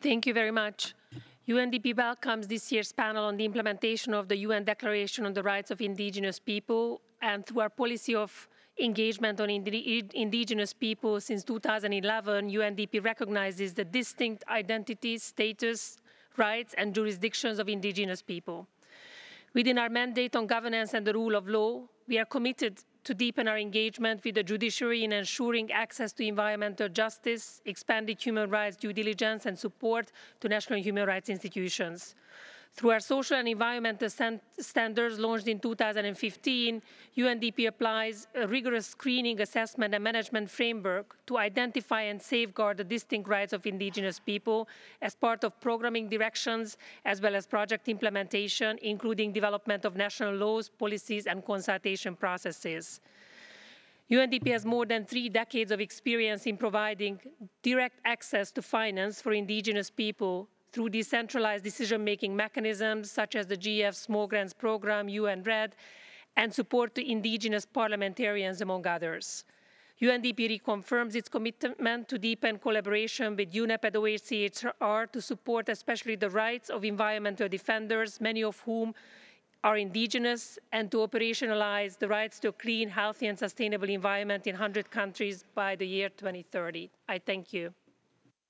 Thank you very much. UNDP welcomes this year's panel on the implementation of the UN Declaration on the Rights of Indigenous People, and through our policy of engagement on indigenous people since 2011, UNDP recognizes the distinct identities, status, rights and jurisdictions of indigenous people. Within our mandate on governance and the rule of law, we are committed to deepen our engagement with the judiciary in ensuring access to environmental justice, expanded human rights due diligence and support to national human rights institutions. Through our social and environmental standards launched in 2015, UNDP applies a rigorous screening, assessment and management framework to identify and safeguard the distinct rights of indigenous people as part of programming directions as well as project implementation, including development of national laws, policies and consultation processes. UNDP has more than 3 decades of experience in providing direct access to finance for indigenous people through decentralized decision-making mechanisms such as the GF Small Grants Programme, UN-RED, and support to indigenous parliamentarians, among others. UNDP reconfirms its commitment to deepen collaboration with UNEP and OHCHR to support especially the rights of environmental defenders, many of whom are indigenous, and to operationalize the rights to a clean, healthy and sustainable environment in 100 countries by the year 2030. I thank you.